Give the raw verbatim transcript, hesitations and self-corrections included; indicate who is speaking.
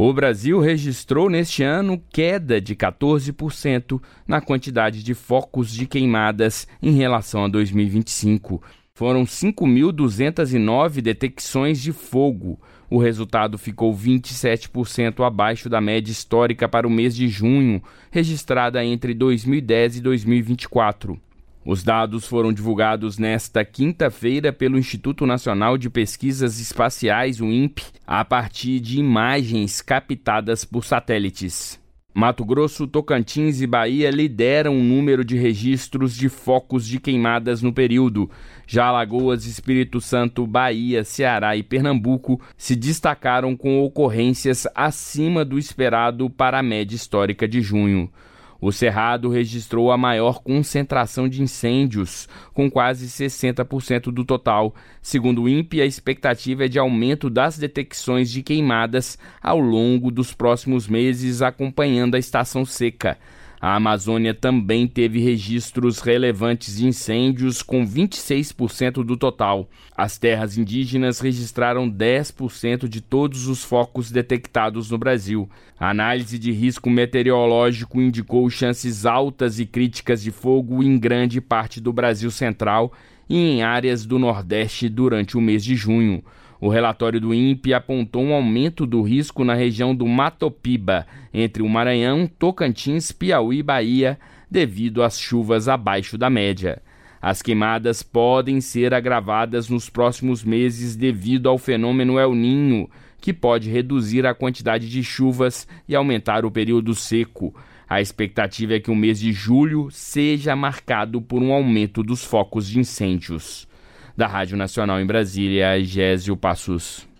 Speaker 1: O Brasil registrou neste ano queda de quatorze por cento na quantidade de focos de queimadas em relação a dois mil e vinte e cinco. Foram cinco mil duzentas e nove detecções de fogo. O resultado ficou vinte e sete por cento abaixo da média histórica para o mês de junho, registrada entre dois mil e dez e dois mil e vinte e quatro. Os dados foram divulgados nesta quinta-feira pelo Instituto Nacional de Pesquisas Espaciais, o INPE, a partir de imagens captadas por satélites. Mato Grosso, Tocantins e Bahia lideram o número de registros de focos de queimadas no período. Já Alagoas, Espírito Santo, Bahia, Ceará e Pernambuco se destacaram com ocorrências acima do esperado para a média histórica de junho. O Cerrado registrou a maior concentração de incêndios, com quase sessenta por cento do total. Segundo o INPE, a expectativa é de aumento das detecções de queimadas ao longo dos próximos meses, acompanhando a estação seca. A Amazônia também teve registros relevantes de incêndios, com vinte e seis por cento do total. As terras indígenas registraram dez por cento de todos os focos detectados no Brasil. A análise de risco meteorológico indicou chances altas e críticas de fogo em grande parte do Brasil central e em áreas do Nordeste durante o mês de junho. O relatório do INPE apontou um aumento do risco na região do Matopiba, entre o Maranhão, Tocantins, Piauí e Bahia, devido às chuvas abaixo da média. As queimadas podem ser agravadas nos próximos meses devido ao fenômeno El Niño, que pode reduzir a quantidade de chuvas e aumentar o período seco. A expectativa é que o mês de julho seja marcado por um aumento dos focos de incêndios. Da Rádio Nacional em Brasília, Gésio Passos.